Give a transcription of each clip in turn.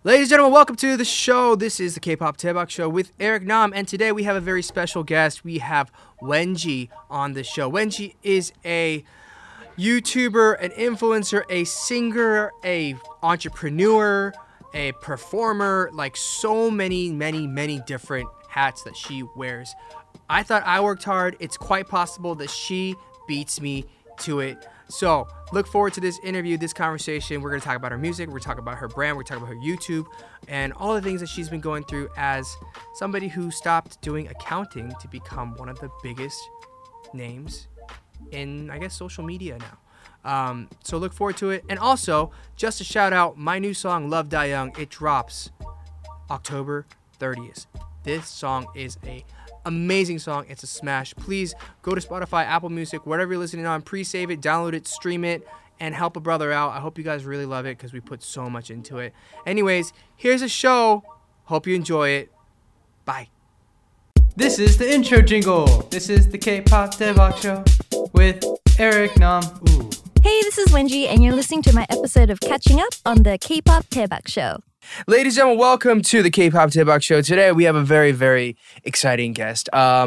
Ladies and gentlemen, welcome to the show. This is the K-Pop Taebak Show with Eric Nam, and today we have a very special guest. We have Wenji on the show. Wenji is a YouTuber, an influencer, a singer, a entrepreneur, a performer, like so many different hats that she wears. I thought I worked hard. It's quite possible that she beats me to it. So look forward to this interview, this conversation. We're going to talk about her music. We're going to talk about her brand. We're going to talk about her YouTube and all the things that she's been going through as somebody who stopped doing accounting to become one of the biggest names in, I guess, social media now. So look forward to it. And also, just a shout out, my new song, Love Die Young, it drops October 30th. This song is a amazing song. It's a smash. Please go to Spotify, Apple Music, whatever you're listening on, pre-save it, download it, stream it, and help a brother out. I hope you guys really love it because we put so much into it. Anyways, here's a show. Hope you enjoy it. Bye. This is the intro jingle. This is the K-Pop Taebak Show with Eric Nam. Ooh. Hey, this is Wenji, and you're listening to my episode of Catching Up on the K-Pop Taebak Show. Ladies and gentlemen, welcome to the K-Pop Taebak Show. Today we have a very exciting guest.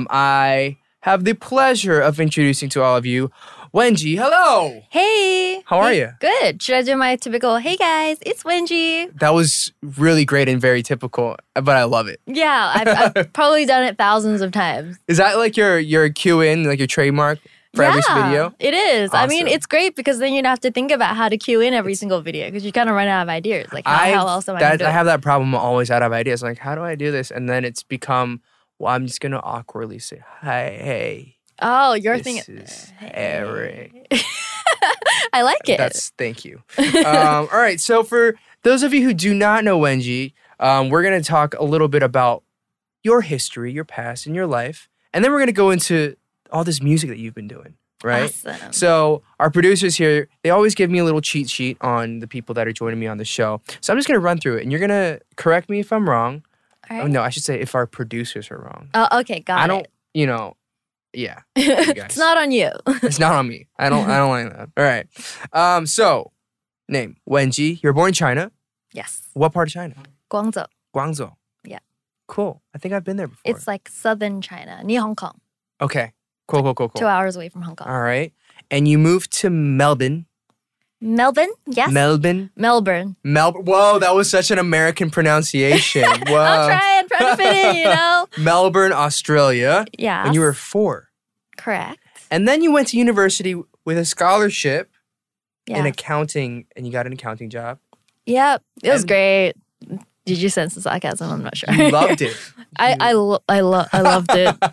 I have the pleasure of introducing to all of you Wenji. Hello! Hey! How are you? Good. Should I do my typical, hey guys, it's Wenji? That was really great and very typical, but I love it. Yeah, I've probably done it thousands of times. Is that like your cue in, like your trademark for every video? It is. Awesome. I mean, it's great because then you don't have to think about how to cue in every single video because you kind of run out of ideas. Like, how else am I going to do it? I have that problem. I'm always out of ideas. Like, how do I do this? And then it's become, well, I'm just going to awkwardly say, hi, hey. Oh, your thing is Eric. I like it. Thank you. All right. So for those of you who do not know Wenji, we're going to talk a little bit about your history, your past, and your life. And then we're going to go into all this music that you've been doing, right? Awesome. So our producers here, they always give me a little cheat sheet on the people that are joining me on the show. So I'm just going to run through it, and you're going to correct me if I'm wrong. All right. Oh, no, I should say if our producers are wrong. Oh, okay, got it. I don't, yeah. It's not on you. It's not on me. I don't like that. All right. So, name, Wenji. You're born in China. Yes. What part of China? Guangzhou. Guangzhou. Yeah. Cool. I think I've been there before. It's like southern China, near Hong Kong. Okay. Cool. 2 hours away from Hong Kong. All right. And you moved to Melbourne. Melbourne? Yes. Melbourne. Whoa, that was such an American pronunciation. Whoa. I'm trying to fit in, you know? Melbourne, Australia. Yeah. When you were 4. Correct. And then you went to university with a scholarship in Yeah. accounting, and you got an accounting job. Yep. It was And- great. Did you sense the sarcasm? I'm not sure. You loved it. I loved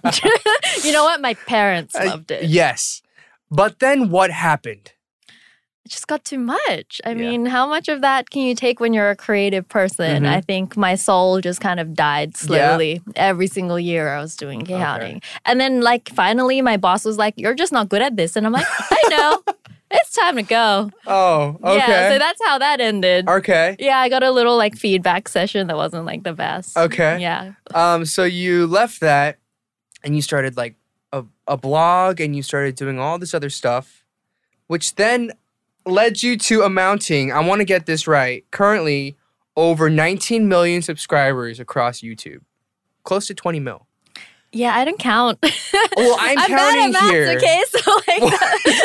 it. You know what? My parents loved it. Yes. But then what happened? It just got too much. I Yeah. mean, how much of that can you take when you're a creative person? Mhm. I think my soul just kind of died slowly. Every single year I was doing accounting. And then like finally my boss was like, you're just not good at this. And I'm like, I know. It's time to go. Oh, okay. Yeah, so that's how that ended. Okay. Yeah, I got a little like feedback session that wasn't like the best. Okay. Yeah. So you left that and you started like a blog and you started doing all this other stuff, which then led you to amounting, I want to get this right, currently over 19 million subscribers across YouTube. Close to 20 mil. Yeah, I don't count. Well, I'm bad counting at maths, here. okay? So like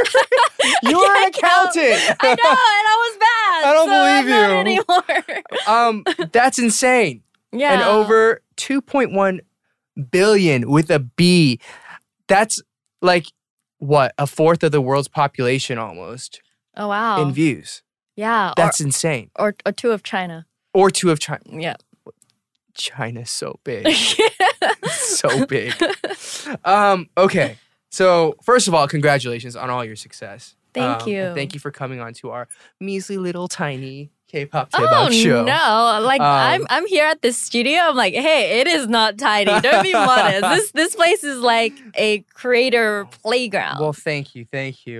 You're an can't count. accountant. I know, and I was bad. I don't so believe I'm not anymore. That's insane. Yeah. And over 2.1 billion with a B. That's like, what, a fourth of the world's population almost Oh wow. in views. Yeah. That's insane. or 2 of China. Or 2 of China. Yeah. China's so big. So big. Okay. So, first of all, congratulations on all your success. Thank you. And thank you for coming on to our measly little tiny K-pop Taebak Oh show. no! Like I'm here at this studio. I'm like, hey, it is not tiny. Don't be modest. This place is like a creator playground. Well, thank you.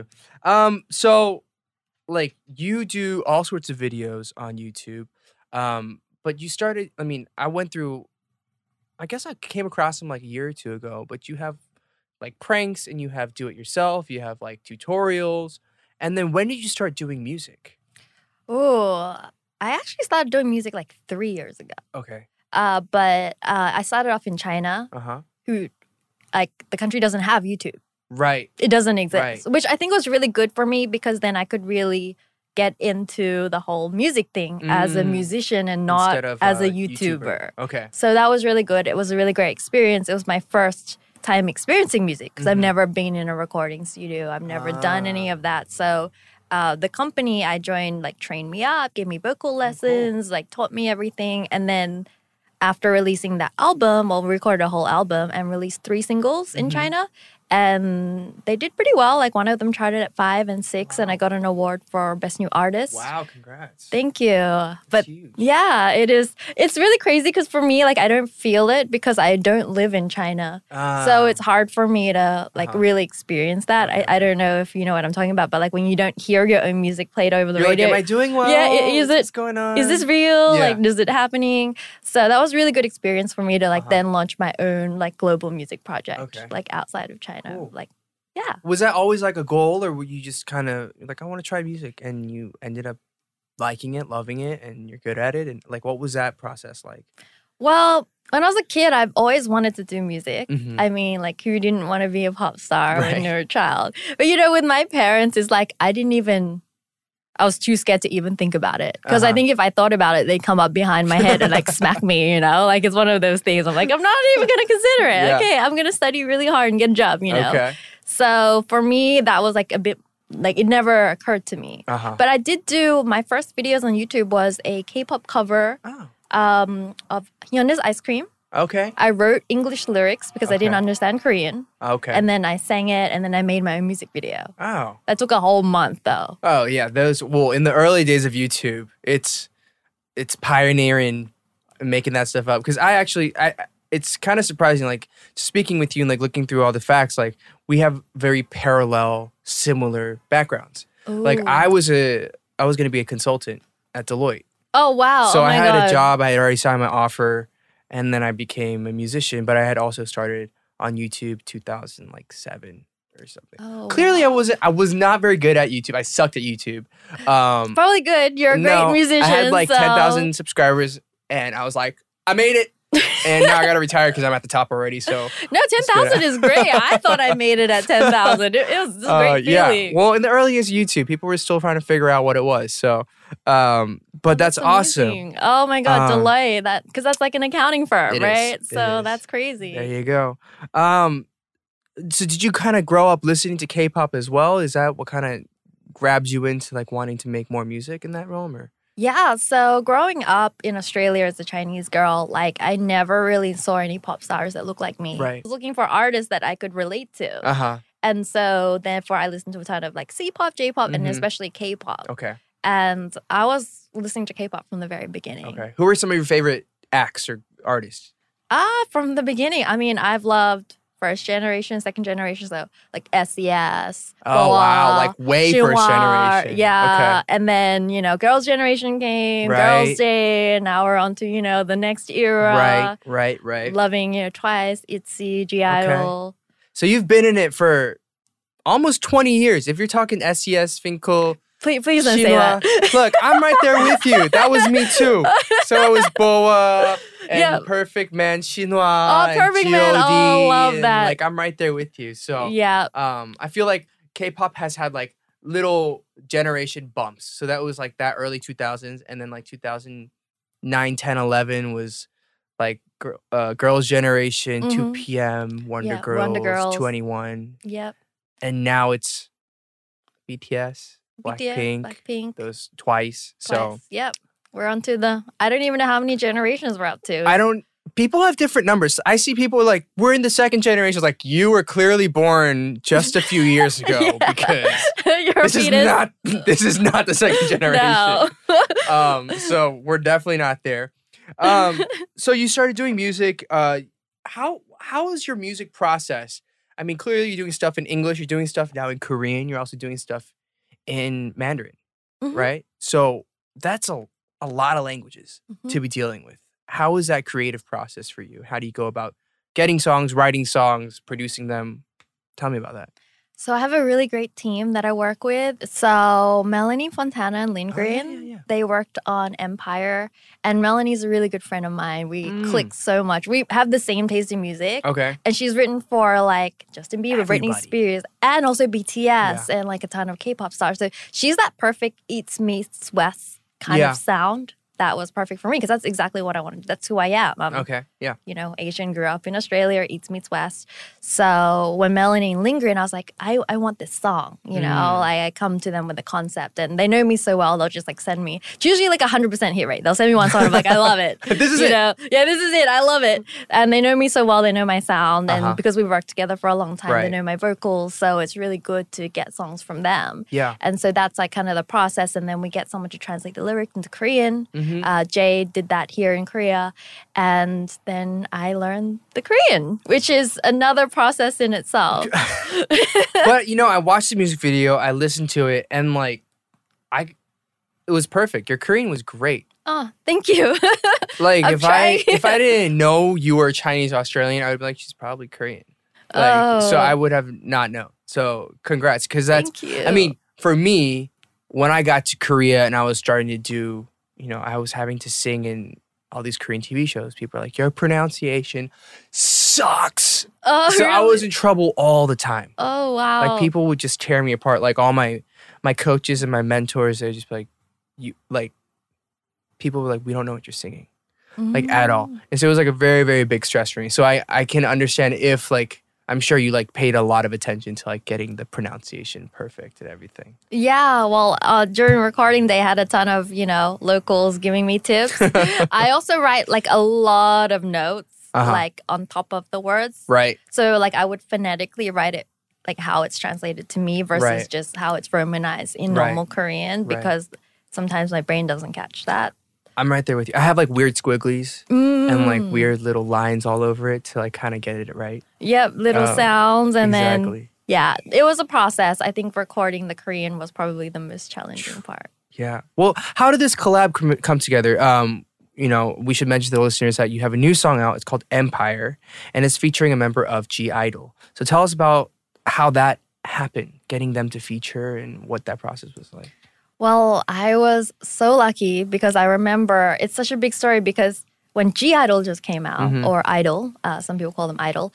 So, like, you do all sorts of videos on YouTube, but you started. I mean, I went through. I guess I came across them like a year or 2 ago. But you have like pranks, and you have do it yourself. You have like tutorials, and then when did you start doing music? Ooh, I actually started doing music like 3 years ago. Okay. But I started off in China, who like the country doesn't have YouTube. Right. It doesn't exist, Right. which I think was really good for me because then I could really get into the whole music thing as a musician and not Instead of, as a YouTuber. YouTuber. Okay. So that was really good. It was a really great experience. It was my first time experiencing music because I've never been in a recording studio. I've never done any of that. So the company I joined like trained me up, gave me vocal lessons, like taught me everything. And then after releasing that album, we recorded a whole album and released 3 singles in China. And they did pretty well. Like one of them charted at 5 and 6, and I got an award for Best New Artist. Wow, congrats. Thank you. But huge. yeah, it is. It's really crazy because for me, like I don't feel it because I don't live in China. So it's hard for me to like really experience that. I don't know if you know what I'm talking about, but like when you don't hear your own music played over the You're radio. like, am I doing well? Yeah, What's going on? Is this real? Yeah. Like, is it happening? So that was really good experience for me to like then launch my own like global music project, like outside of China. Cool. Like, yeah. Was that always like a goal, or were you just kind of like, I want to try music, and you ended up liking it, loving it, and you're good at it? And like, what was that process like? Well, when I was a kid, I've always wanted to do music. Mhm. I mean, like, who didn't want to be a pop star Right. when you're a child? But, you know, with my parents, it's like I was too scared to even think about it. Because I think if I thought about it, they'd come up behind my head and like smack me, you know? Like, it's one of those things. I'm like, I'm not even going to consider it. Yeah. Okay, I'm going to study really hard and get a job, you know? Okay. So for me, that was like a bit, like, it never occurred to me. But I did do, my first videos on YouTube was a K-pop cover Oh. of Hyunda's Ice Cream. Okay. I wrote English lyrics because I didn't Okay. understand Korean. Okay. And then I sang it and then I made my own music video. Oh. That took a whole month though. Oh yeah, well, in the early days of YouTube, it's pioneering and making that stuff up. Because it's kind of surprising, like speaking with you and like looking through all the facts, like we have very parallel, similar backgrounds. Like Ooh. I was gonna be a consultant at Deloitte. Oh wow. So oh I my had God. a job, I had already signed my offer, and then I became a musician, but I had also started on YouTube 2007 or something. Oh, Clearly I was not very good at YouTube. I sucked at YouTube. Probably good. You're a great no, musician. I had like so. 10,000 subscribers, and I was like, I made it. And now I gotta retire because I'm at the top already. So No, 10,000 is great. I thought I made it at 10,000. It was just a great feeling. Well, in the early years of YouTube, people were still trying to figure out what it was. So, but that's awesome. Amazing. Oh my God, Deloitte. Because that's like an accounting firm, It is. right? It So is. that's crazy. There you go. So did you kind of grow up listening to K-pop as well? Is that what kind of grabs you into like wanting to make more music in that realm, or? Yeah, so growing up in Australia as a Chinese girl, like I never really saw any pop stars that looked like me. Right. I was looking for artists that I could relate to. Uh-huh. And so therefore I listened to a ton of like C-pop, J-pop, and Mhm. especially K-pop. Okay. And I was listening to K-pop from the very beginning. Okay. Who are some of your favorite acts or artists? From the beginning. I mean, I've loved first generation, second generation, so like SES. Oh, wow. Boa, Like way first Shinhwa, generation. Yeah. And then, you know, Girls' Generation came, Right. Girls' Day, and now we're on to, you know, the next era. Right. Loving, you know, Twice, ITZY, G-Idol. So you've been in it for almost 20 years. If you're talking SES, Finkel, Please don't say Shinhwa. that. Look, I'm right there with you. That was me too. So it was Boa and Yeah. Perfect Man, Shinhwa, Oh, and Perfect Man. G.O.D., Oh, love and, that. Like I'm right there with you. So Yeah. I feel like K-pop has had like little generation bumps. So that was like that early 2000s, and then like 2009, 10, 11 was like Girls' Generation, Mhm. 2PM, Wonder Yeah, Girls, Wonder Girls. 2NE1, Yep. and now it's BTS, BTS, Blackpink, Blackpink. those Twice. So Twice. Yep. We're on to I don't even know how many generations we're up to. I don't. People have different numbers. I see people like, we're in the second generation. It's like, you were clearly born just a few years ago Yeah. because You're this is not the second generation. No. So we're definitely not there. So you started doing music. How is your music process? I mean, clearly you're doing stuff in English. You're doing stuff now in Korean. You're also doing stuff in Mandarin, Mhm. right? So that's a lot of languages Mhm. to be dealing with. How is that creative process for you? How do you go about getting songs, writing songs, producing them? Tell me about that. So I have a really great team that I work with. So Melanie Fontana and Lindgren, they worked on Empire. And Melanie's a really good friend of mine. We click so much. We have the same taste in music. Okay. And she's written for like Justin Bieber, Everybody. Britney Spears, and also BTS and like a ton of K-pop stars. So she's that perfect East meets West kind of sound. That was perfect for me because that's exactly what I wanted. That's who I am. Okay, yeah. You know, Asian, grew up in Australia, East meets West. So when Melanie and Lindgren, I was like, I want this song. You know, I come to them with a concept and they know me so well, they'll just like send me. It's usually like 100% hit rate. They'll send me one song, I'm like, I love it. This is it. Yeah, this is it. I love it. And they know me so well, they know my sound. And because we've worked together for a long time, they know my vocals. So it's really good to get songs from them. Yeah. And so that's like kind of the process. And then we get someone to translate the lyrics into Korean. Jay did that here in Korea. And then I learned the Korean, which is another process in itself. But, you know, I watched the music video, I listened to it, and like, it was perfect. Your Korean was great. Oh, thank you. Like, I'm if trying. I didn't know you were Chinese Australian, I would be like, she's probably Korean. Like, so I would have not known. So congrats, because that's. Thank you. I mean, for me, when I got to Korea and I was starting to do, you know, I was having to sing in all these Korean TV shows. People are like, your pronunciation sucks. Oh, So I really? was in trouble all the time. Oh, wow. Like people would just tear me apart. Like all my coaches and my mentors, they'd just be like, you like. People were like, we don't know what you're singing, like at all. And so it was like a very, very big stress for me. So I can understand if like, I'm sure you like paid a lot of attention to like getting the pronunciation perfect and everything. Yeah, well, during recording, they had a ton of, you know, locals giving me tips. I also write like a lot of notes, like on top of the words. Right. So like I would phonetically write it like how it's translated to me versus just how it's romanized in normal Korean because sometimes my brain doesn't catch that. I'm right there with you. I have like weird squigglies and like weird little lines all over it to like kind of get it right. Yep, little sounds and exactly. then, yeah, it was a process. I think recording the Korean was probably the most challenging part. Yeah. Well, how did this collab come together? You know, we should mention to the listeners that you have a new song out. It's called Empire, and it's featuring a member of G-Idol. So tell us about how that happened, getting them to feature and what that process was like. Well, I was so lucky because I remember it's such a big story because when G-Idol just came out, or Idol, some people call them Idol,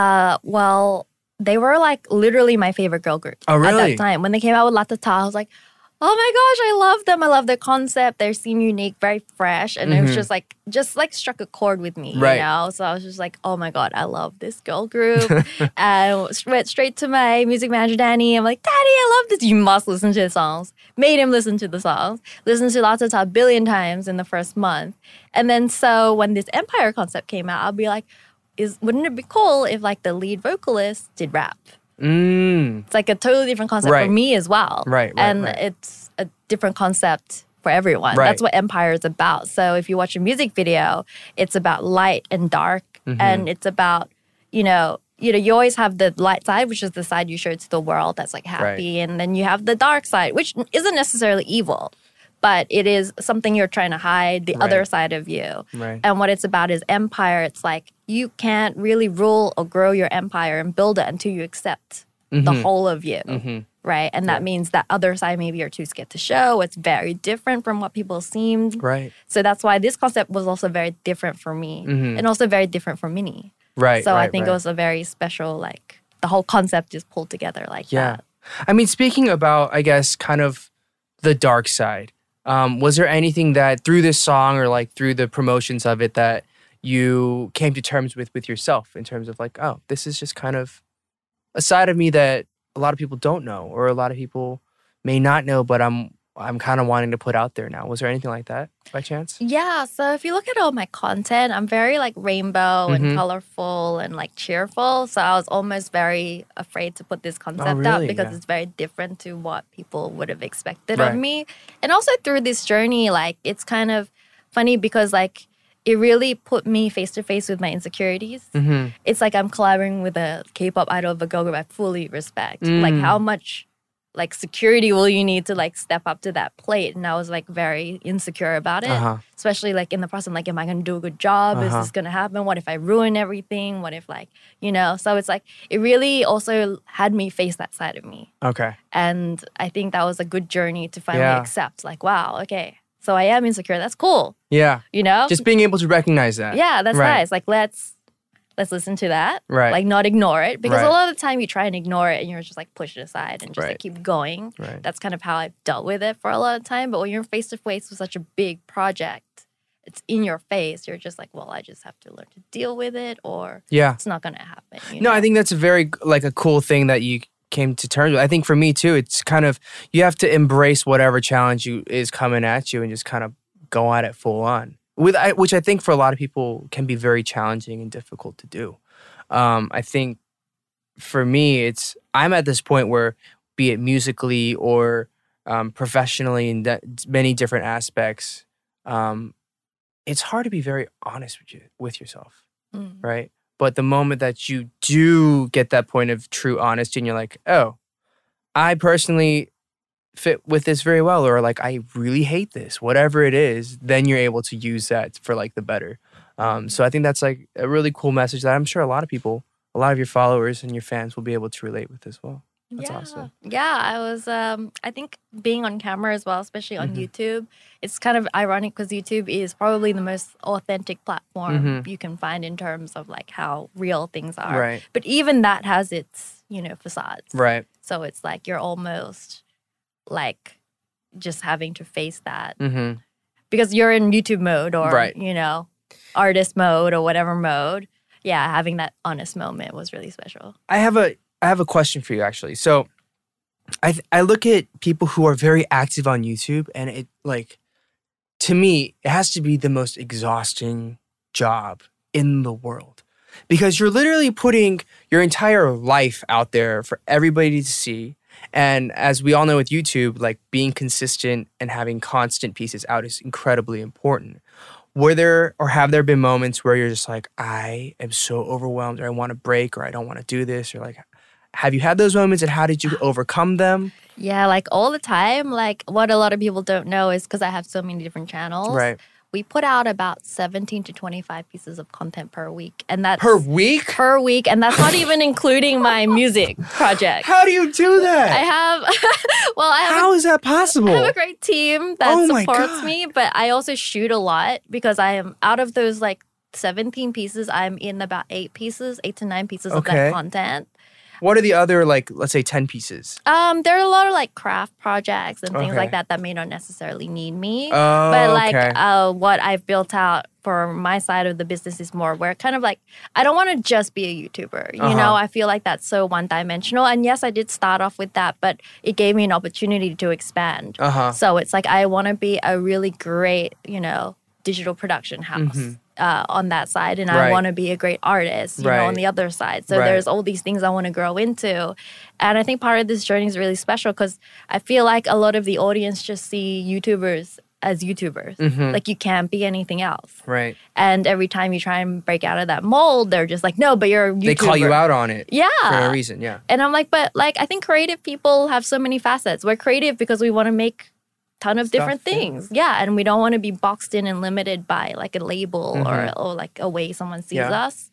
well, they were like literally my favorite girl group at that time. When they came out with Latata, I was like, oh my gosh, I love them. I love their concept. They seem unique, very fresh. And it was just like struck a chord with me, you know? So I was just like, oh my God, I love this girl group. And went straight to my music manager, Danny. I'm like, Daddy, I love this. You must listen to the songs. Made him listen to the songs. Listened to Latata a billion times in the first month. And then so when this Empire concept came out, I'll be like, wouldn't it be cool if like the lead vocalist did rap? It's like a totally different concept for me as well. And it's a different concept for everyone. That's what Empire is about. So if you watch a music video, it's about light and dark. And it's about, you know, you always have the light side, which is the side you show to the world that's like happy. And then you have the dark side, which isn't necessarily evil, but it is something you're trying to hide, the other side of you. And what it's about is Empire. It's like you can't really rule or grow your empire and build it until you accept the whole of you, right? And that means that other side maybe you're too scared to show. It's very different from what people seemed. So that's why this concept was also very different for me and also very different for Minnie. So I think it was a very special, like, the whole concept is pulled together like that. I mean, speaking about, I guess, kind of the dark side, was there anything that through this song or like through the promotions of it that you came to terms with yourself in terms of like, oh, this is just kind of a side of me that a lot of people don't know or a lot of people may not know, but I'm kind of wanting to put out there now. Was there anything like that by chance? Yeah, so if you look at all my content, I'm very like rainbow and colorful and like cheerful. So I was almost very afraid to put this concept out because it's very different to what people would have expected of me. And also through this journey, like it's kind of funny because like it really put me face to face with my insecurities. It's like I'm collaborating with a K-pop idol of a girl group I fully respect. Like how much like security will you need to like step up to that plate? And I was like very insecure about it, especially like in the process. I'm like, am I going to do a good job? Is this going to happen? What if I ruin everything? What if like, you know? So it's like, it really also had me face that side of me. Okay. And I think that was a good journey to finally accept like, wow, okay, so I am insecure. That's cool. Yeah. You know? Just being able to recognize that. Yeah, that's nice. Like, let's listen to that. Right. Like, not ignore it. Because a lot of the time you try and ignore it and you're just like push it aside and just like keep going. Right. That's kind of how I've dealt with it for a lot of time. But when you're face to face with such a big project, it's in your face. You're just like, well, I just have to learn to deal with it or it's not going to happen. You know? I think that's a very like a cool thing that you came to terms with. I think for me too, it's kind of, you have to embrace whatever challenge is coming at you and just kind of go at it full on. Which I think for a lot of people can be very challenging and difficult to do. I think for me, I'm at this point where, be it musically or professionally in many different aspects, it's hard to be very honest with yourself, right? But the moment that you do get that point of true honesty and you're like, oh, I personally fit with this very well, or like, I really hate this, whatever it is, then you're able to use that for like the better. So I think that's like a really cool message that I'm sure a lot of your followers and your fans will be able to relate with as well. That's awesome. Yeah, I was, I think being on camera as well, especially on YouTube, it's kind of ironic because YouTube is probably the most authentic platform you can find in terms of like how real things are. Right. But even that has its, you know, facades. Right. So it's like you're almost like just having to face that because you're in YouTube mode or, you know, artist mode or whatever mode. Yeah, having that honest moment was really special. I have a question for you, actually. So I look at people who are very active on YouTube, and it, like, to me, it has to be the most exhausting job in the world because you're literally putting your entire life out there for everybody to see. And as we all know with YouTube, like, being consistent and having constant pieces out is incredibly important. Have there been moments where you're just like, I am so overwhelmed, or I want to break, or I don't want to do this, or like, have you had those moments and how did you overcome them? Yeah, like all the time. Like what a lot of people don't know is because I have so many different channels. Right. We put out about 17 to 25 pieces of content per week. And that's per week? Per week. And that's not even including my music project. How do you do that? How is that possible? I have a great team that supports me, but I also shoot a lot because I am out of those like 17 pieces, I'm in about 8 to 9 pieces of that content. What are the other, like, let's say 10 pieces? There are a lot of like craft projects and things like that may not necessarily need me. Oh, but like what I've built out for my side of the business is more where kind of like, I don't want to just be a YouTuber. You know, I feel like that's so one-dimensional. And yes, I did start off with that, but it gave me an opportunity to expand. So it's like, I want to be a really great, you know, digital production house. On that side, and I want to be a great artist, you know, on the other side. So there's all these things I want to grow into. And I think part of this journey is really special because I feel like a lot of the audience just see YouTubers as YouTubers. Like you can't be anything else. Right. And every time you try and break out of that mold, they're just like, no, but you're a YouTuber. They call you out on it. Yeah. For a reason, yeah. And I'm like, but like, I think creative people have so many facets. We're creative because we want to make ton of different things. Yeah, and we don't want to be boxed in and limited by like a label or like a way someone sees us.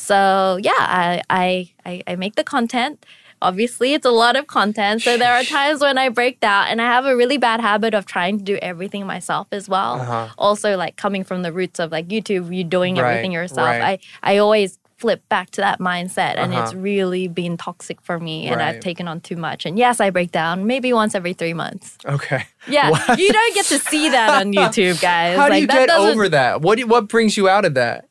So yeah, I make the content. Obviously, it's a lot of content. So there are times when I break down, and I have a really bad habit of trying to do everything myself as well. Also, like coming from the roots of like YouTube, you doing everything yourself. I always flip back to that mindset, and it's really been toxic for me, and I've taken on too much. And yes, I break down maybe once every 3 months. Okay. Yeah, you don't get to see that on YouTube, guys. How do you get over that? What brings you out of that?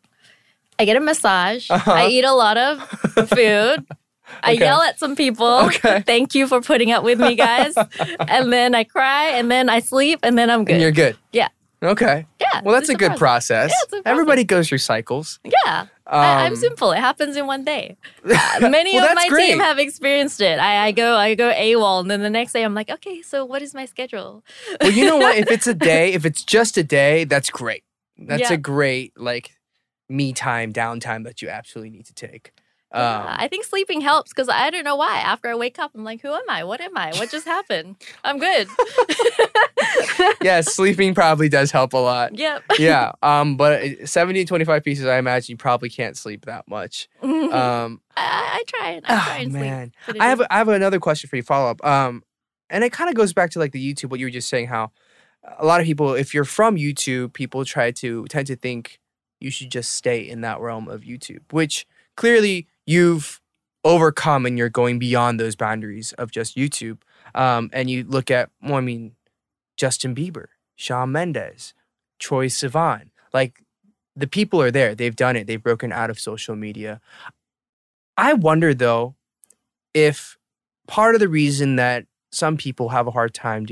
I get a massage. I eat a lot of food. I yell at some people. Thank you for putting up with me, guys. And then I cry, and then I sleep, and then I'm good. And you're good. Yeah. Okay. Yeah. Well, that's a good process. Yeah, it's a process. Everybody goes through cycles. Yeah. I'm simple. It happens in one day. Many of my team have experienced it. I go AWOL, and then the next day I'm like, okay, so what is my schedule? Well, you know what? If it's just a day, that's great. That's a great, like, me time, downtime that you absolutely need to take. Yeah, I think sleeping helps because I don't know why. After I wake up, I'm like, who am I? What am I? What just happened? I'm good. Yeah, sleeping probably does help a lot. Yep. Yeah. But 70 and 25 pieces, I imagine you probably can't sleep that much. I try and Man. sleep. I have another question for you, follow up. And it kind of goes back to like the YouTube, what you were just saying, how a lot of people, if you're from YouTube, people tend to think you should just stay in that realm of YouTube, which clearly you've overcome and you're going beyond those boundaries of just YouTube. And you look at, well, I mean, Justin Bieber, Shawn Mendes, Troye Sivan. Like, the people are there. They've done it. They've broken out of social media. I wonder, though, if part of the reason that some people have a hard time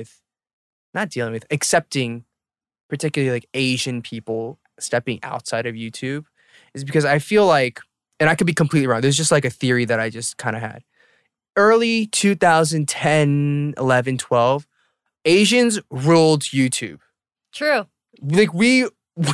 accepting particularly like Asian people stepping outside of YouTube is because I feel like, and I could be completely wrong, there's just like a theory that I just kind of had. Early 2010, 11, 12, Asians ruled YouTube. True. Like we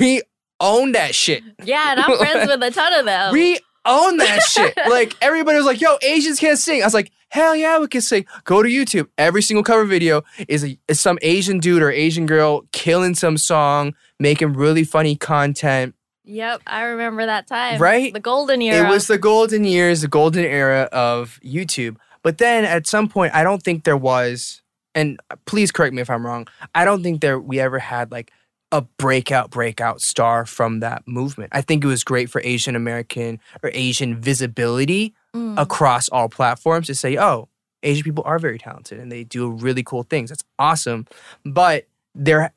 own that shit. Yeah, and I'm friends with a ton of them. We own that shit. Like everybody was like, yo, Asians can't sing. I was like, hell yeah, we can sing. Go to YouTube. Every single cover video is some Asian dude or Asian girl killing some song, making really funny content. Yep, I remember that time. Right? The golden era. It was the golden years, the golden era of YouTube. But then at some point, I don't think there was, and please correct me if I'm wrong, I don't think we ever had like a breakout star from that movement. I think it was great for Asian American or Asian visibility across all platforms to say, oh, Asian people are very talented and they do really cool things. That's awesome. But there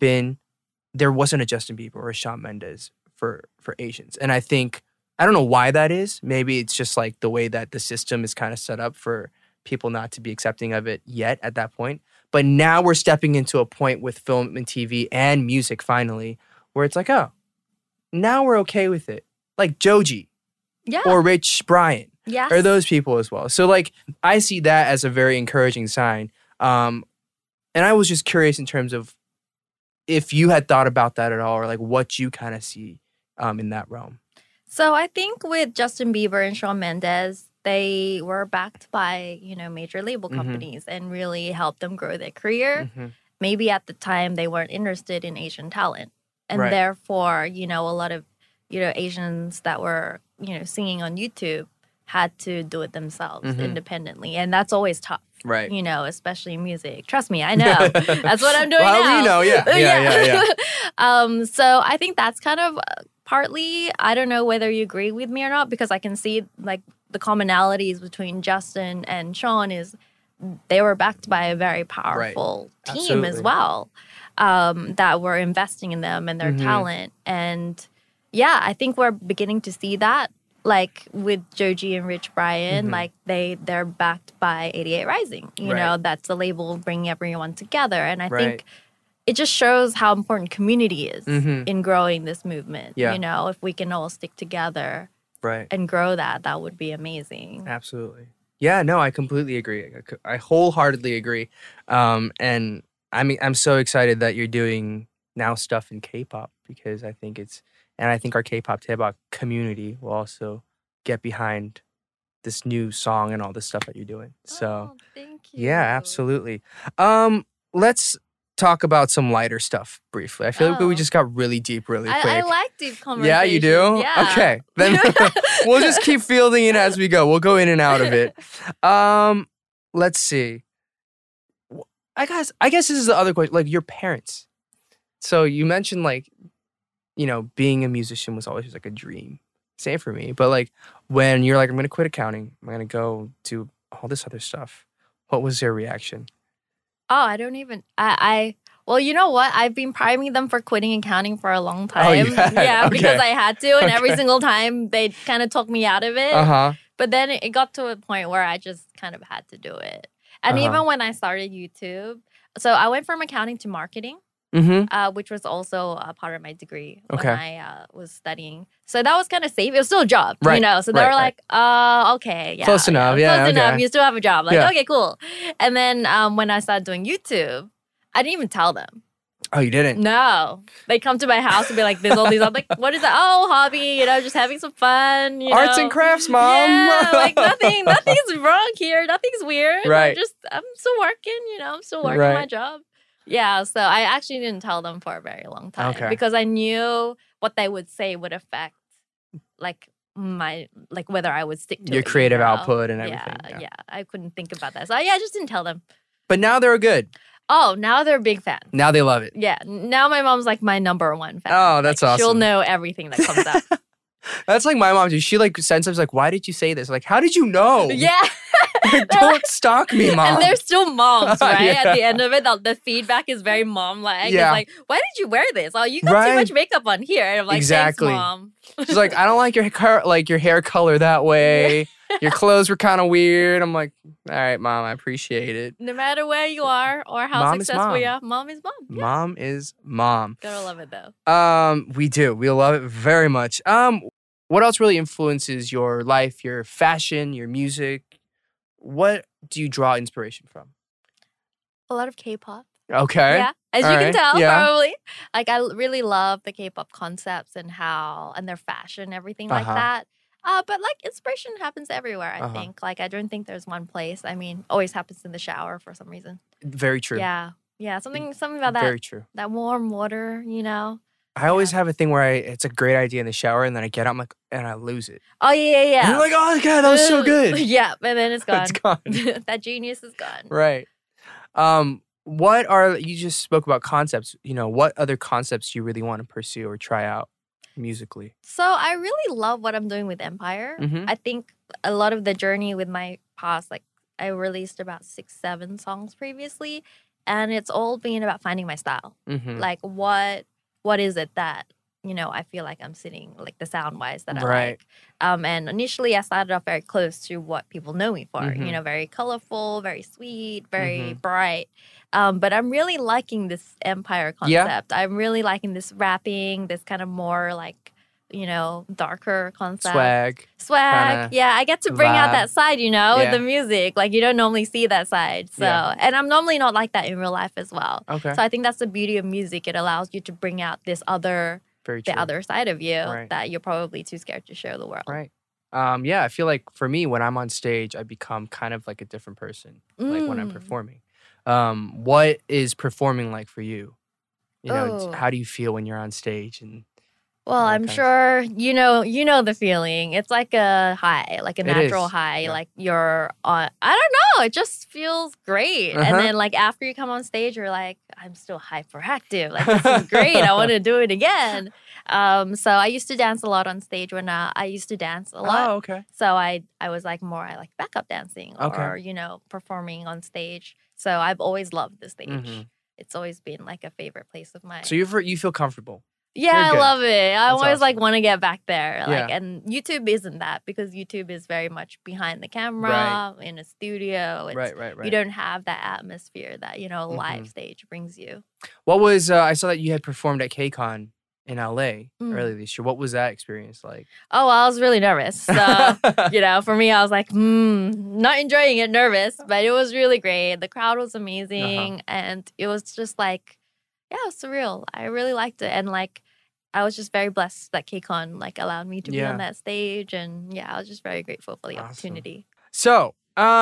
wasn't a Justin Bieber or a Shawn Mendes for Asians. And I think, I don't know why that is. Maybe it's just like the way that the system is kind of set up for people not to be accepting of it yet at that point. But now we're stepping into a point with film and TV and music finally where it's like, oh, now we're okay with it. Like Joji or Rich Brian or those people as well. So like I see that as a very encouraging sign. And I was just curious in terms of if you had thought about that at all or like what you kind of see in that realm. So I think with Justin Bieber and Shawn Mendes, they were backed by, major label companies and really helped them grow their career. Maybe at the time they weren't interested in Asian talent. And therefore, a lot of, Asians that were, singing on YouTube had to do it themselves independently. And that's always tough. Right. Especially music. Trust me, I know. That's what I'm doing now. Well, we know, yeah. So I think that's kind of partly, I don't know whether you agree with me or not, because I can see like the commonalities between Justin and Shawn is they were backed by a very powerful team as well that were investing in them and their talent. And yeah, I think we're beginning to see that. Like with Joji and Rich Brian, like they're backed by 88 Rising. You know, that's the label bringing everyone together. And I think it just shows how important community is in growing this movement. Yeah. If we can all stick together and grow that would be amazing. Absolutely. Yeah, no, I completely agree. I wholeheartedly agree. And I'm so excited that you're doing now stuff in K-pop because I think I think our K-pop Daebak community will also get behind this new song and all this stuff that you're doing. So, thank you. Yeah, absolutely. Let's talk about some lighter stuff briefly. I feel like we just got really deep really quick. I like deep conversations. Yeah, you do? Yeah. Okay. Then we'll just keep fielding it as we go. We'll go in and out of it. Let's see. I guess this is the other question. Like your parents. So you mentioned like, being a musician was always just like a dream. Same for me. But like when you're like, I'm going to quit accounting, I'm going to go do all this other stuff. What was their reaction? Oh, I don't even, well, you know what? I've been priming them for quitting accounting for a long time. Oh, yeah? Okay. Because I had to. And every single time they kind of talked me out of it. But then it got to a point where I just kind of had to do it. And even when I started YouTube, so I went from accounting to marketing. Which was also a part of my degree when I was studying. So that was kind of safe. It was still a job, So they were like, okay, yeah. Close enough, Close enough. You still have a job. Like, okay, cool. And then when I started doing YouTube, I didn't even tell them. Oh, you didn't? No. They come to my house and be like, there's all these. I'm like, what is that? Oh, hobby, just having some fun. Arts and crafts, Mom. Yeah, like nothing's wrong here. Nothing's weird. Right. I'm still working, I'm still working Right. my job. Yeah, so I actually didn't tell them for a very long time. Okay. Because I knew what they would say would affect, whether I would stick to Your it, creative output and everything. Yeah, I couldn't think about that. So I just didn't tell them. But now they're good. Oh, now they're a big fan. Now they love it. Yeah, now my mom's like my number one fan. Oh, that's awesome. She'll know everything that comes out. That's like my mom too. She like sometimes like, why did you say this? Like, how did you know? Yeah. Don't stalk me, Mom. And they're still moms, right? Yeah. At the end of it, the feedback is very mom-like. Yeah. It's like, why did you wear this? Oh, you got Right. too much makeup on here. And I'm like, Exactly. thanks, Mom. She's like, I don't like your hair color that way. Your clothes were kind of weird. I'm like, all right, Mom, I appreciate it. No matter where you are or how Mom is successful mom. you are, mom is mom. Yeah. Mom is mom. Gotta love it, though. We do. We love it very much. What else really influences your life, your fashion, your music? What do you draw inspiration from? A lot of K-pop. Okay. Yeah, as All you right. can tell, Yeah. probably. Like, I really love the K-pop concepts and their fashion, everything like Uh-huh. that. But like inspiration happens everywhere, I think. Like, I don't think there's one place. I mean, always happens in the shower for some reason. Very true. Yeah. Yeah, something about that. Very true. That warm water, I always have a thing where it's a great idea in the shower, and then I get out, and I lose it. Oh, yeah. And you're like, oh, God, that was so good. Yeah, and then it's gone. It's gone. That genius is gone. Right. You just spoke about concepts. What other concepts do you really want to pursue or try out musically? So I really love what I'm doing with Empire. Mhm. I think a lot of the journey with my past, like I released about 6-7 songs previously, and it's all been about finding my style. Mm-hmm. Like what is it that I feel like I'm sitting, like the sound wise that I Right. like. And initially I started off very close to what people know me for. Mhm. Very colorful, very sweet, very Mhm. bright. But I'm really liking this Empire Yeah. concept. I'm really liking this rapping, this kind of more like darker concept. Swag. kinda Yeah, I get to bring out vibe. that side, with Yeah. the music. Like, you don't normally see that side. So, Yeah. and I'm normally not like that in real life as well. Okay. So I think that's the beauty of music. It allows you to bring out this other, Very true. the other side of you Right. that you're probably too scared to show the world. Right. Yeah, I feel like for me, when I'm on stage, I become kind of like a different person, like when I'm Mm. performing. What is performing like for you? Oh. How do you feel when you're on stage? And Well, that I'm kind of- sure you know the feeling. It's like a high, like a It natural is, high. yeah. Like you're on. I don't know. It just feels great. Uh-huh. And then like after you come on stage, you're like, I'm still hyperactive. Like this is great. I want to do it again. So I used to dance a lot on stage when I used to dance a lot. Oh, okay. So I was like I like backup dancing Okay. or performing on stage. So I've always loved the stage. Mhm. It's always been like a favorite place of mine. So you feel comfortable. Yeah, You're I good. love it. I That's always like awesome. want to get back there. Like, Yeah. and YouTube isn't that because YouTube is very much behind the camera Right. in a studio. It's, Right. You don't have that atmosphere that a live Mhm. stage brings you. What was I saw that you had performed at KCON in LA Mm. earlier this year. What was that experience like? Oh, well, I was really nervous. So for me, I was like, not enjoying it, nervous, but it was really great. The crowd was amazing, and it was just like, yeah, it was surreal. I really liked it, and like, I was just very blessed that KCON like allowed me to be Yeah. on that stage, and yeah, I was just very grateful for the Awesome. opportunity. So,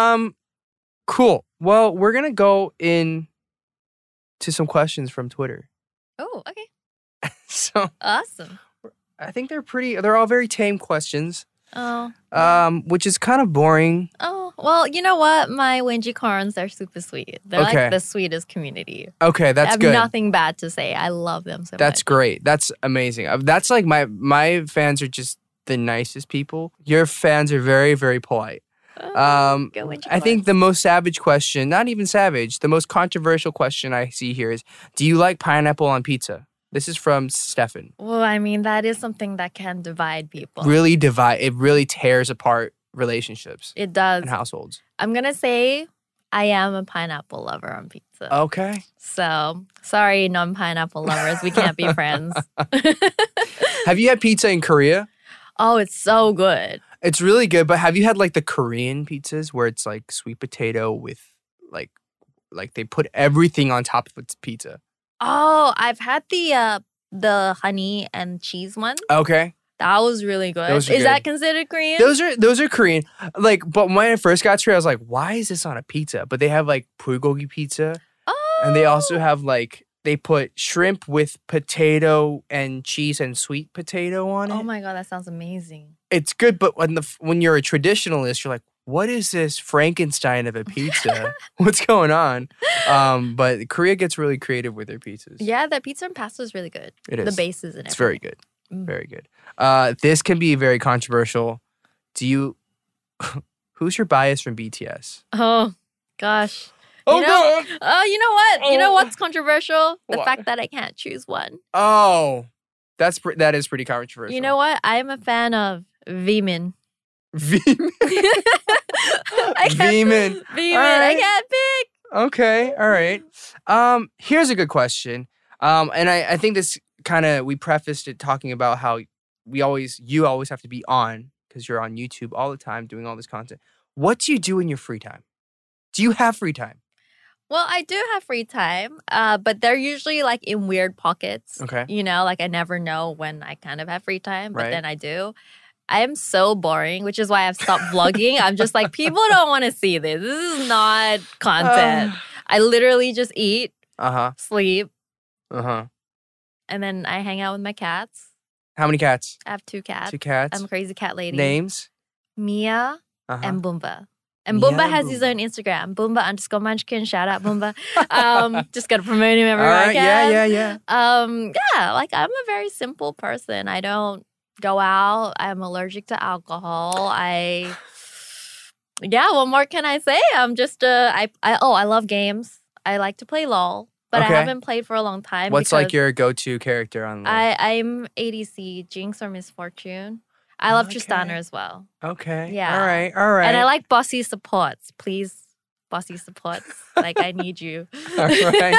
cool. Well, we're gonna go in to some questions from Twitter. Oh, okay, So awesome. I think they're all very tame questions. Oh, Which is kind of boring. well, you know what? My Wenji Karns are super sweet. They're Okay. like the sweetest community. Okay, I that's have good. nothing bad to say. I love them so That's much. great. That's amazing. That's like my fans are just the nicest people. Your fans are very, very polite. Go Wenji I think Karns. the most savage question, not even savage, the most controversial question I see here is, do you like pineapple on pizza? This is from Stefan. Well, I mean, that is something that can divide people. It really tears apart relationships It does. and households. I'm going to say I am a pineapple lover on pizza. Okay. So, sorry, non-pineapple lovers. We can't be friends. Have you had pizza in Korea? Oh, it's so good. It's really good, but have you had like the Korean pizzas where it's like sweet potato with like they put everything on top of its pizza? Oh, I've had the honey and cheese one. Okay. That was really good. Those are Is that good. considered Korean? Those are Korean. Like, but when I first got to it, I was like, why is this on a pizza? But they have like bulgogi pizza. Oh. And they also have like they put shrimp with potato and cheese and sweet potato on it. Oh my god, that sounds amazing. It's good, but when you're a traditionalist, you're like, what is this Frankenstein of a pizza? What's going on? But Korea gets really creative with their pizzas. Yeah, the pizza and pasta is really good. It is. The bases and everything. It's very good. Mm. Very good. This can be very controversial. Who's your bias from BTS? Oh gosh. Oh, you know, God. you know what? You know Oh. what's controversial? The What? fact that I can't choose one. Oh, that is pretty controversial. You know what? I'm a fan of Veemin. Veemin. I can't- Veemin. Veemin. All I right. can't pick. Okay, all right. Here's a good question. And I think this kind of we prefaced it talking about how you always have to be on because you're on YouTube all the time doing all this content. What do you do in your free time? Do you have free time? Well, I do have free time, but they're usually like in weird pockets. Okay. You know, like I never know when I kind of have free time, but Right. then I do. I am so boring, which is why I've stopped vlogging. I'm just like, people don't want to see this. This is not content. I literally just eat, Uh-huh. sleep, Uh-huh. and then I hang out with my cats. How many cats? I have 2 cats. 2 cats. I'm a crazy cat lady. Names? Mia Uh-huh. and Boomba. And Mia Boomba and has his Boomba. own Instagram. Boomba_Munchkin. Shout out Boomba. Just gotta promote him all everywhere I right. can. Yeah. Yeah, like I'm a very simple person. I don't go out. I'm allergic to alcohol. What more can I say? I'm just I love games. I like to play LOL, but Okay. I haven't played for a long time. What's like because your go-to character on LoL? I'm ADC, Jinx or Misfortune. I love Okay. Tristana as well. Okay. Yeah. All right. And I like bossy supports. Please, bossy supports. Like I need you. All right.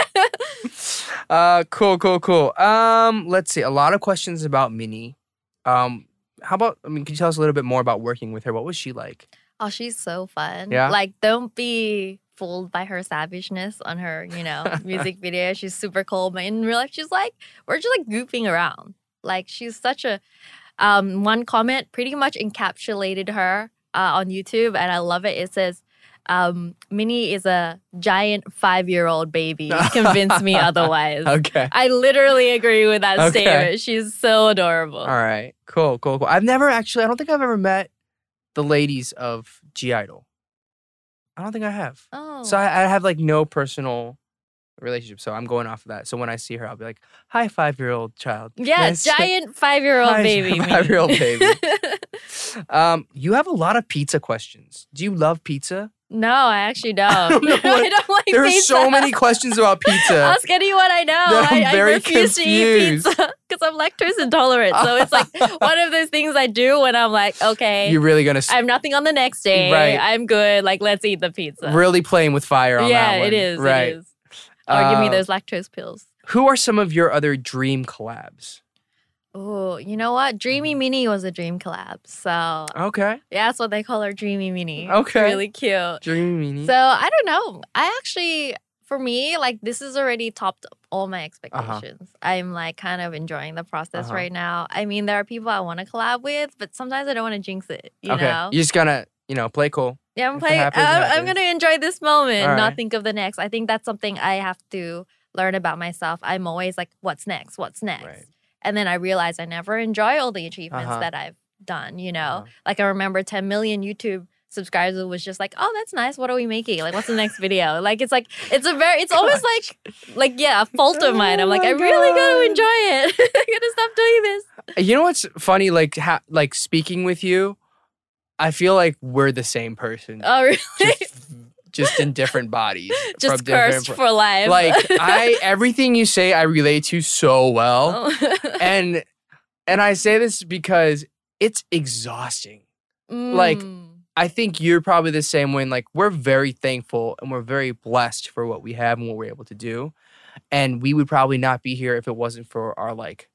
Cool. Let's see. A lot of questions about Minnie. How about, can you tell us a little bit more about working with her? What was she like? Oh, she's so fun. Yeah? Like, don't be fooled by her savageness on her, music video. She's super cool. But in real life, we're just like goofing around. Like, she's such a, one comment pretty much encapsulated her on YouTube. And I love it. It says, Minnie is a giant 5-year-old baby. Convince me otherwise. Okay. I literally agree with that Okay. statement. She's so adorable. All right. Cool. I don't think I've ever met the ladies of G-Idol. I don't think I have. Oh. So I have like no personal relationship. So I'm going off of that. So when I see her, I'll be like, hi, 5-year-old child. Yeah, Nice. giant 5-year-old Hi, baby. 5-year-old baby. You have a lot of pizza questions. Do you love pizza? No, I actually don't. I don't know what- don't like There are pizza. so many questions about pizza. Ask anyone I know. that I'm I very refuse to eat confused. pizza because I'm lactose intolerant. So it's like one of those things I do when I'm like, okay, You're really gonna I have nothing on the next day. Right. I'm good. Like, let's eat the pizza. really playing with fire on yeah, that one. it is. Right. It is. Or give me Uh, those lactose pills. Who are some of your other dream collabs? Oh, you know what? Dreamy Minnie was a dream collab. So Okay. yeah, that's what they call her, Dreamy Minnie. Okay. Really cute. Dream Meanie. So I don't know. I actually, for me, like this has already topped all my expectations. I'm like kind of enjoying the process right now. I mean, there are people I want to collab with, but sometimes I don't want to jinx it. You okay. know? You're just gonna, play cool. Yeah, I'm if it playing. happens, it I'm happens. gonna enjoy this moment, All not right. think of the next. I think that's something I have to learn about myself. I'm always like, what's next? What's next? Right. And then I realize I never enjoy all the achievements Uh-huh. that I've done. You know, Uh-huh. like I remember 10 million YouTube subscribers was just like, oh, that's nice. What are we making? Like, what's the next video? Like, it's almost like yeah, a fault of mine. I'm like, Oh I my really gotta God. enjoy it. I gotta stop doing this. You know what's funny? Like speaking with you, I feel like we're the same person. Oh, really? Just in different bodies. Just from different cursed for life. Like everything you say, I relate to so well. And I say this because it's exhausting. like, I think you're probably the same way. Like, we're very thankful and we're very blessed for what we have and what we're able to do. And we would probably not be here if it wasn't for our like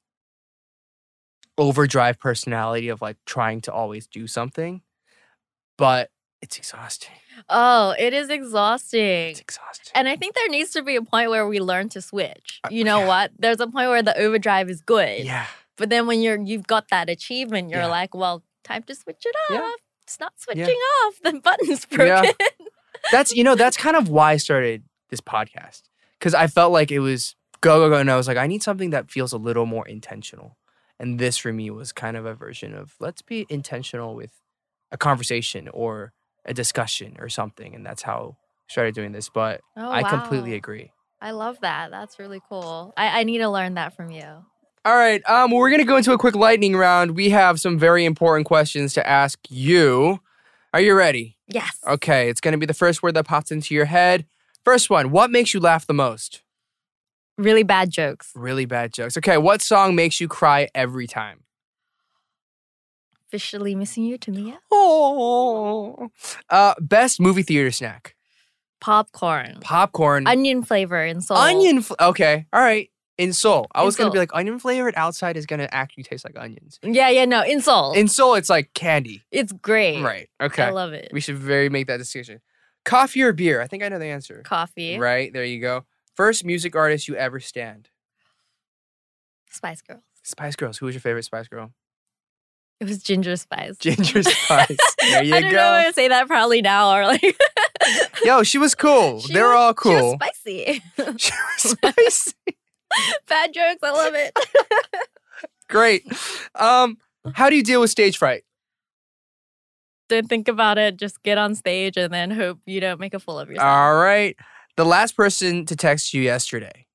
overdrive personality of like trying to always do something. But it's exhausting. Oh, it is exhausting. It's exhausting. And I think there needs to be a point where we learn to switch. You know yeah. what? There's a point where the overdrive is good. Yeah. But then when you've got that achievement, you're Yeah. like, well, time to switch it off. Yeah. It's not switching off. The button's broken. Yeah. That's kind of why I started this podcast. Because I felt like it was go, and I was like, I need something that feels a little more intentional. And this for me was kind of a version of let's be intentional with a conversation or a discussion or something. And that's how I started doing this. But Oh, I completely wow. agree. I love that. That's really cool. I need to learn that from you. All right, we're going to go into a quick lightning round. We have some very important questions to ask you. Are you ready? Yes. Okay, it's going to be the first word that pops into your head. First one, what makes you laugh the most? Really bad jokes. Really bad jokes. Okay, what song makes you cry every time? Officially missing you, Tamia. Oh. Best movie theater snack? Popcorn. Popcorn. Onion flavor in Seoul. Okay, all right. In Seoul. I In was going to be Seoul. like, onion flavored outside is going to actually taste like onions. Yeah, no, in Seoul. In Seoul, it's like candy. It's great. Right, okay. I love it. We should very make that decision. Coffee or beer? I think I know the answer. Coffee. Right, there you go. First music artist you ever stand? Spice Girls. Spice Girls. Who was your favorite Spice Girl? It was Ginger Spice. Ginger Spice. There you I don't go. know if I say that proudly now or like. Yo, she was cool. They were all She was cool. spicy. She was spicy. Bad jokes. I love it. Great. How do you deal with stage fright? Don't think about it. Just get on stage and then hope you don't make a fool of yourself. All right. The last person to text you yesterday.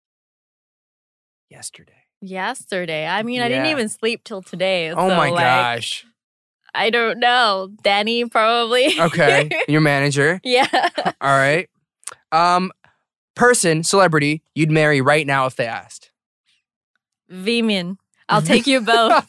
Yesterday. I mean, I didn't Yeah. even sleep till today. Oh so, my like, gosh. I don't know. Danny, probably. Okay. Your manager. Yeah. All right. Person, celebrity, you'd marry right now if they asked. Vimin. I'll take you both.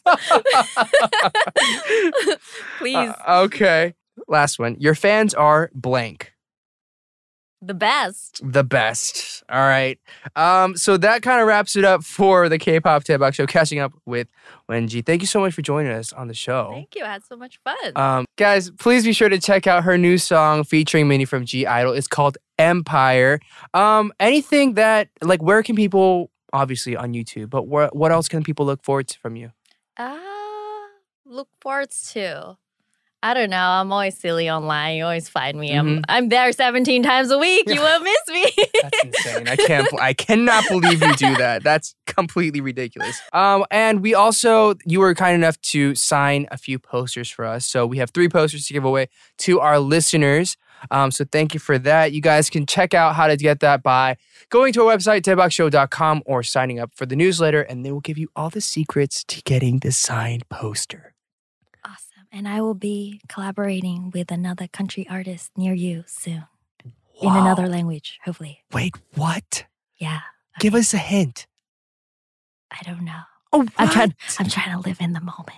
Please. Okay. Last one. Your fans are blank. The best. The best. All right. So that kind of wraps it up for the K-Pop Taebak Show, catching up with Wenji. Thank you so much for joining us on the show. Thank you. I had so much fun. Guys, please be sure to check out her new song featuring Minnie from G-Idol. It's called Empire. Anything that, like, where can people, obviously on YouTube, but what else can people look forward to from you? Look forward to. I don't know. I'm always silly online. You always find me. Mhm. I'm there 17 times a week. You won't miss me. That's insane. I cannot believe you do that. That's completely ridiculous. And we also, you were kind enough to sign a few posters for us. So we have 3 posters to give away to our listeners. So thank you for that. You guys can check out how to get that by going to our website, taebakshow.com, or signing up for the newsletter, and they will give you all the secrets to getting the signed poster. Awesome. And I will be collaborating with another country artist near you soon. In Wow. another language, hopefully. Wait, what? Yeah. Give us a hint. I don't know. Oh, I'm trying to live in the moment.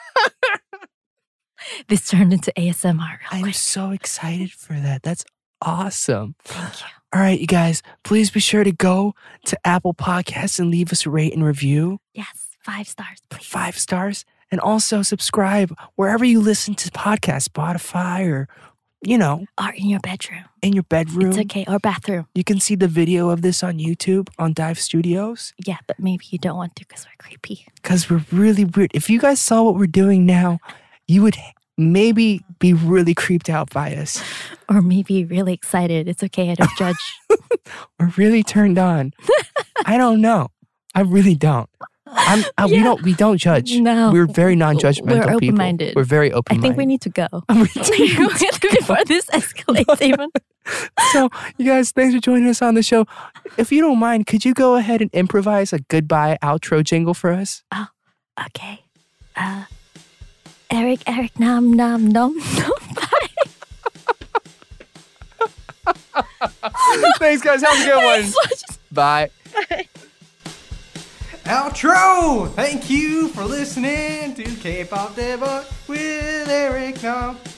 This turned into ASMR real I'm quick. so excited for that. That's awesome. Thank you. All right, you guys, please be sure to go to Apple Podcasts and leave us a rate and review. Yes, 5 stars, please. 5 stars. And also subscribe wherever you listen to podcasts, Spotify or, Or in your bedroom. in your bedroom. It's okay. Or bathroom. You can see the video of this on YouTube on Dive Studios Yeah, but maybe you don't want to because we're creepy. because we're really weird. If you guys saw what we're doing now, you would maybe be really creeped out by us Or maybe really excited. It's okay. I don't judge. or really turned on. I don't know. I really don't. We don't judge. No. We're very non-judgmental We're people. open-minded. We're very I open-minded. think we need to go. We do. Before this escalates even. So, you guys, thanks for joining us on the show. If you don't mind, could you go ahead and improvise a goodbye outro jingle for us? Oh, okay. Eric, nom, nom, nom, nom. Thanks, guys. Have a good one. Bye. Outro! Thank you for listening to K-Pop Debug with Eric Nam.